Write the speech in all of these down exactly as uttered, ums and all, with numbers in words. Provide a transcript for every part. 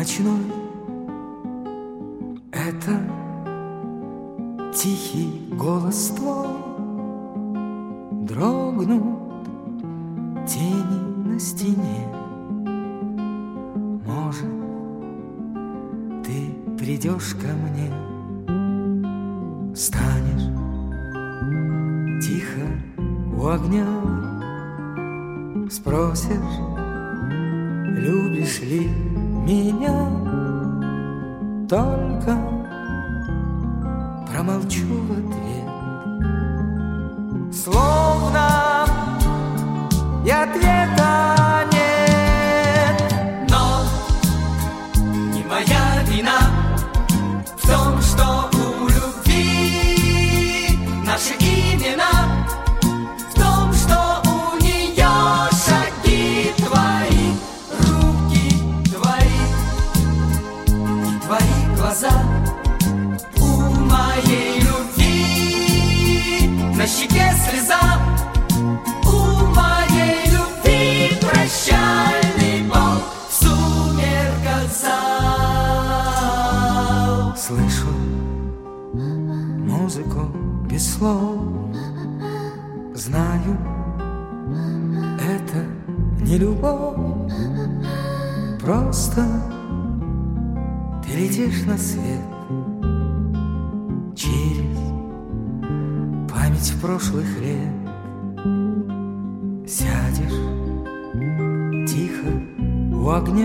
ночной. Это тихий голос твой, дрогнут тени на стене. Может, ты придешь ко мне, станешь тихо у огня, спросишь, любишь ли меня, только промолчу в ответ, словно и ответа нет. Но не моя вина в том, что у любви наши имена, в том, что у нее шаги твои, руки твои и твои глаза. У моей любви на щеке слеза, у моей любви прощальный бал в сумерках зал. Слышу музыку без слов, знаю, это не любовь, просто ты летишь на свет через память прошлых лет. Сядешь тихо у огня,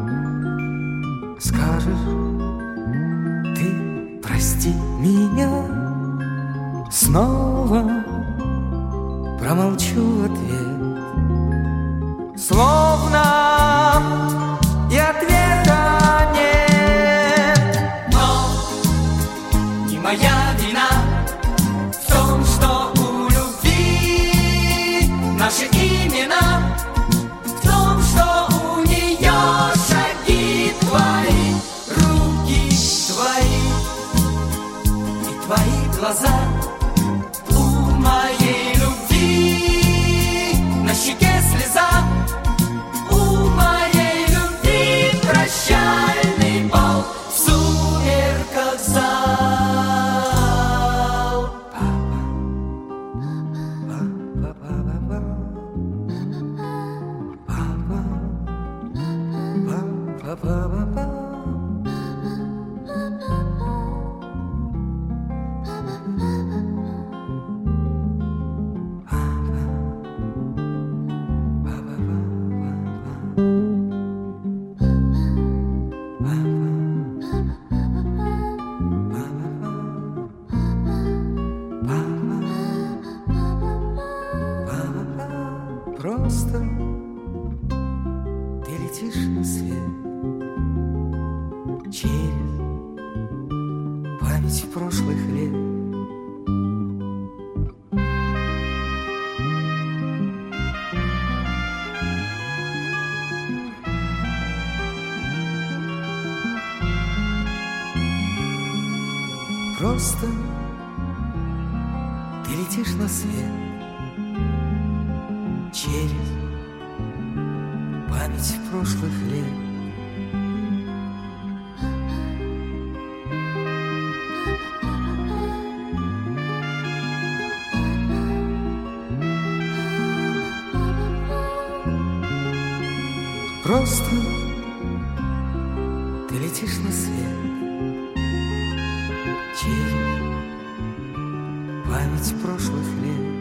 скажешь, ты прости меня, снова промолчу в ответ, словно и ответа нет. Но не моя вина в том, что у любви наши имена, в том, что у нее шаги твои, руки твои и твои глаза. У моей любви на щеке слеза, у моей любви прощальный бал в сумерках зал. Просто ты летишь на свет через память прошлых лет. Просто ты летишь на свет через память прошлых лет. Просто ты летишь на свет через память прошлых лет.